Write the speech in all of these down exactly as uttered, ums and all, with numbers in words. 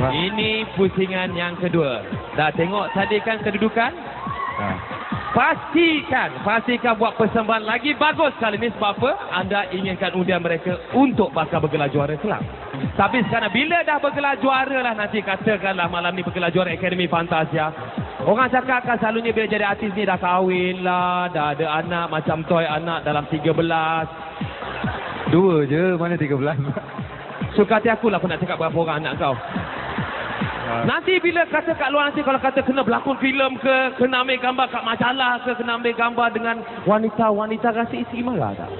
Ini pusingan yang kedua. Dah tengok tadi kan kedudukan? Ha. Pastikan, pastikan buat persembahan lagi bagus kali ini. Sebab apa? Anda inginkan undian mereka untuk bakal bergelar juara kelab. Tapi sekarang bila dah bergelar juara lah, nanti katakanlah malam ni bergelar juara Akademi Fantasia. Orang cakap kan selalunya bila jadi artis ni dah kahwin lah, dah ada anak macam Toy, anak dalam tiga belas. Dua je, mana tiga belas? Suka hati aku lah aku nak cakap berapa orang anak kau. Nanti bila kata kat luar nanti kalau kata kena berlakon filem ke, kena ambil gambar kat majalah ke, kena ambil gambar dengan wanita-wanita, rasa isteri marah tak?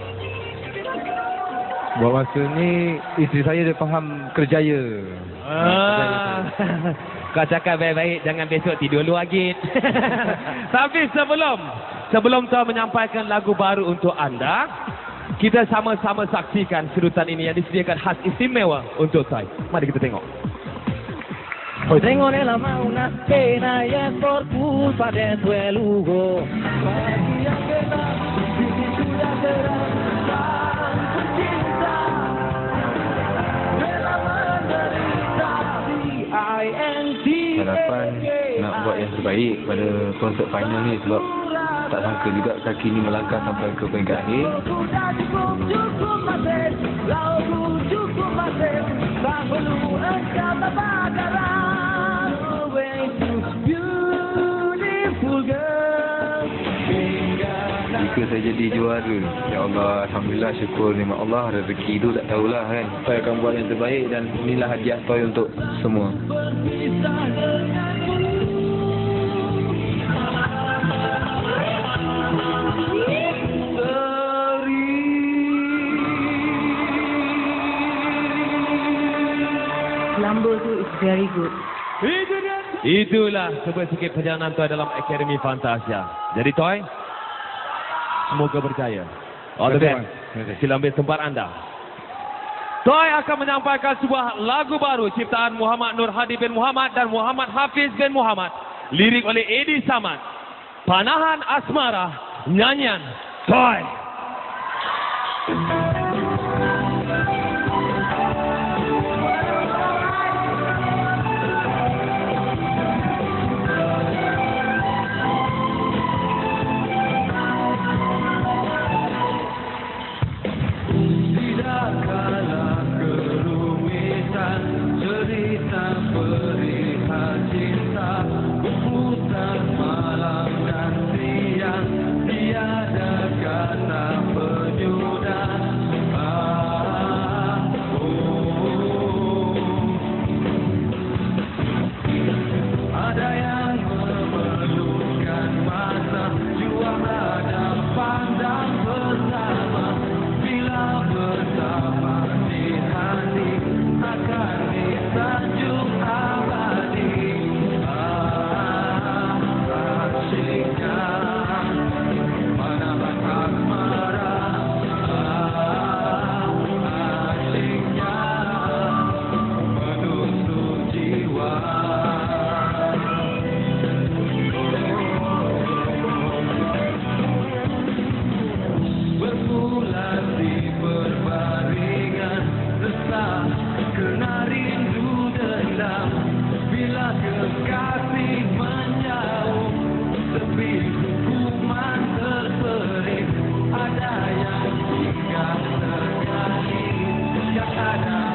Buat masa ni isteri saya dia faham kerjaya. Ah. Kau cakap baik-baik, jangan besok tidur lu lagi. Tapi sebelum sebelum tu menyampaikan lagu baru untuk anda, kita sama-sama saksikan sedutan ini yang disediakan khas istimewa untuk Toy. Mari kita tengok. Hoy tengo en la mano una pena y es por culpa de tu lujo. Magia que da, si tú ya serás tan cinta. De la banderita, C I N T. Harapan nak buat yang terbaik pada konsert final ni sebab tak sangka juga kaki ni melangkah sampai ke peringkat akhir. Jika saya jadi juara, ya Allah, alhamdulillah, syukur nikmat Allah. Rezeki itu tak tahulah kan. Saya akan buat yang terbaik dan inilah hadiah Toy untuk semua. Lambo tu is very good. Itulah sebuah sikit perjalanan Toy dalam Akademi Fantasia. Jadi Toy, semoga berjaya. All the best. Sila ambil tempat anda. Toy akan menyampaikan sebuah lagu baru ciptaan Muhammad Nur Hadi bin Muhammad dan Muhammad Hafiz bin Muhammad. Lirik oleh Edi Samad. Panahan Asmara, nyanyian Toy. Ada yang tinggal terjadi, yang ada